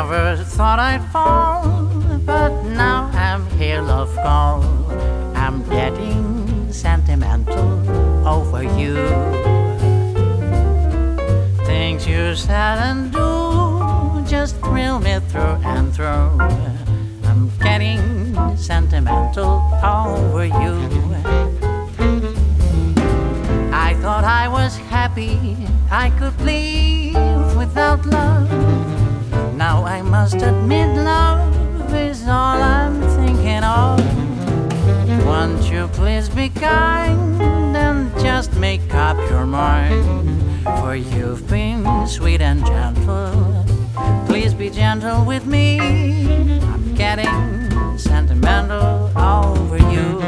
Never thought I'd fall, but now I'm here, love call. I'm getting sentimental over you. Things you said and do just thrill me through and through. I'm getting sentimental over you. I thought I was happy, I could live without love. Now I must admit love is all I'm thinking of. Won't you please be kind and just make up your mind? For you've been sweet and gentle. Please be gentle with me. I'm getting sentimental over you.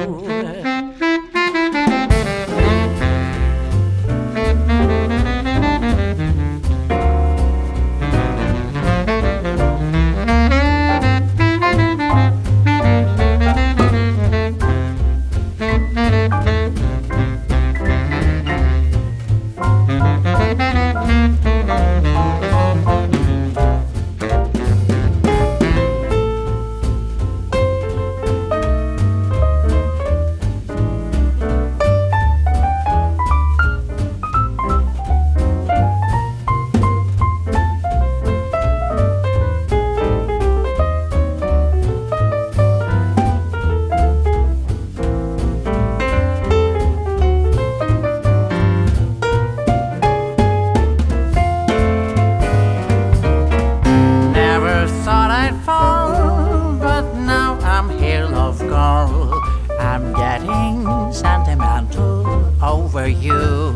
I'm getting sentimental over you.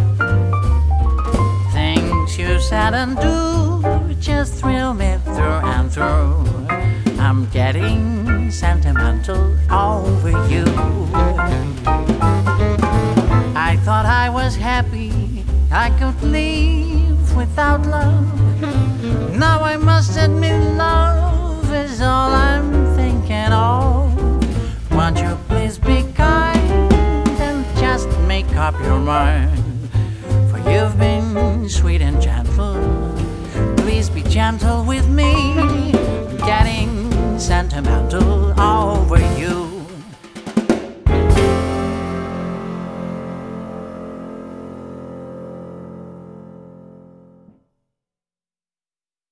Things you said and do just thrill me through and through. I'm getting sentimental over you. I thought I was happy, I could live without love. Now I must admit love is all I'm thinking of. Won't you please be kind and just make up your mind? For you've been sweet and gentle. Please be gentle with me. I'm getting sentimental